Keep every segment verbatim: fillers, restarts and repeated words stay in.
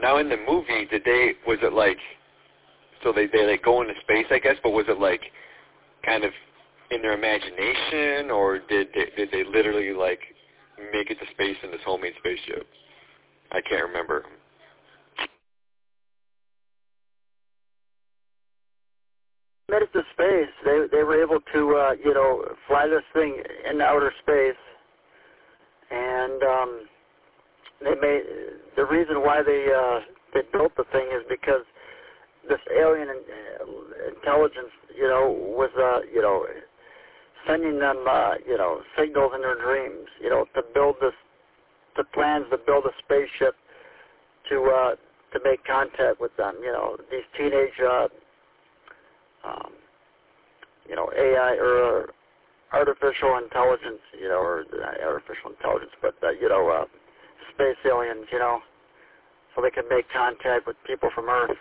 Now in the movie, did they, was it like, so they, they like go into space, I guess, but was it like kind of in their imagination, or did they, did they literally like make it to space in this homemade spaceship? I can't remember. Made it to space. They they were able to uh, you know fly this thing in outer space, and um, they made the reason why they uh, they built the thing is because this alien in, intelligence, you know, was uh, you know sending them uh, you know signals in their dreams, you know, to build this, the plans to build a spaceship to uh, to make contact with them. You know, these teenage. Uh, Um, you know, A I or artificial intelligence, you know, or uh, artificial intelligence, but, uh, you know, uh, space aliens, you know, so they can make contact with people from Earth.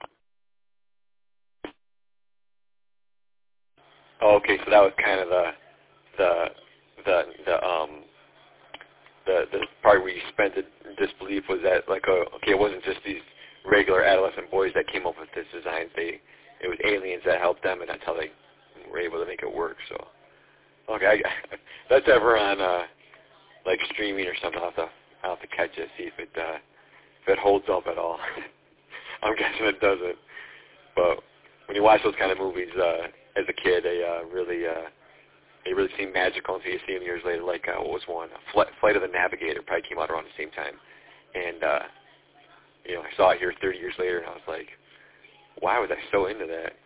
Oh, okay, so that was kind of the, the, the, the, um, the, the part where you spent the disbelief was that, like, uh, okay, it wasn't just these regular adolescent boys that came up with this design. They, it was aliens that helped them, and that's how they were able to make it work. So, okay, I, that's ever on uh, like streaming or something. I'll have to, I'll have to catch it, see if it uh, if it holds up at all. I'm guessing it doesn't. But when you watch those kind of movies uh, as a kid, they uh, really uh, they really seem magical until you see them years later. Like uh, what was one? Flight, Flight of the Navigator probably came out around the same time, and uh, you know I saw it here thirty years later, and I was like, why was I so into that?